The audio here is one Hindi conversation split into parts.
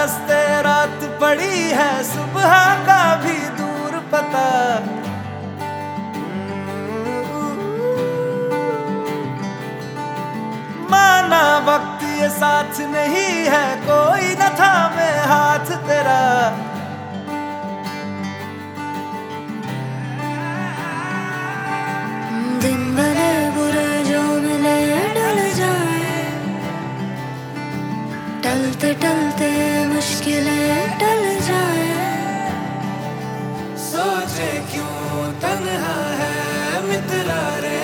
रास्ते रात पड़ी है, सुबह का भी दूर पता। माना वक्त ये साथ नहीं है, कोई न थामे हाथ तेरा। दिन भले बुरे जो मिले डल जाए, टलते टलते मुश्किलें टल जाए। सोचे क्यों तन्हा है मित्रा रे,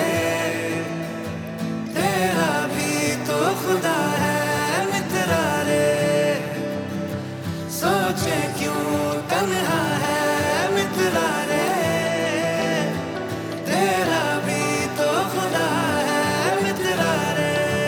तेरा भी तो खुदा है मित्रा रे। सोचे क्यों तन्हा है मित्रा रे, तेरा भी तो खुदा है मित्रा रे।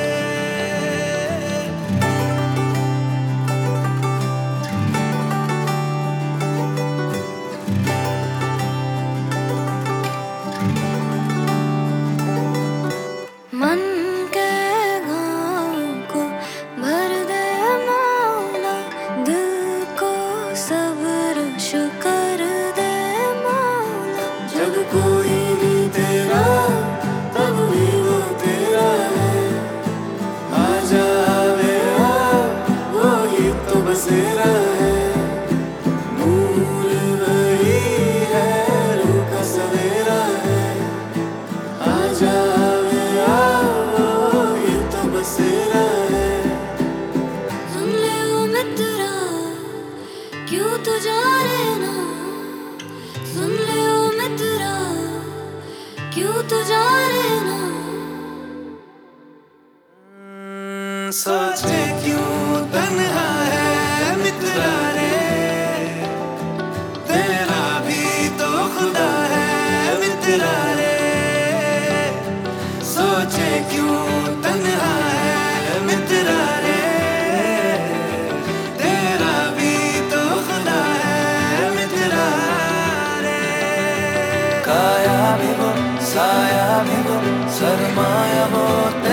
मन के घाव को भर दे मौला, दिल को सब्र शुक्र दे मौला। जब कोई नहीं तेरा तब भी वो तेरा है। आजा वे आ, वो ही तो बसेरा है। नूर वही है, रूह का सवेरा है। आजा वे आ, वो ही तो बसेरा है। सुन ले ओ मित्रा, क्यों तू जा रे ना। सुन ले ओ मित्रा, क्यों तू जा रे ना। सोचे क्यों तन्हा है मित्रा रे, तेरा भी तो खुदा है मित्रा रे। सोचे क्यों तन्हा है मित्रा रे, तेरा भी तो खुदा है मित्रा रे। काया भी वो, साया भी वो, सरमाया वो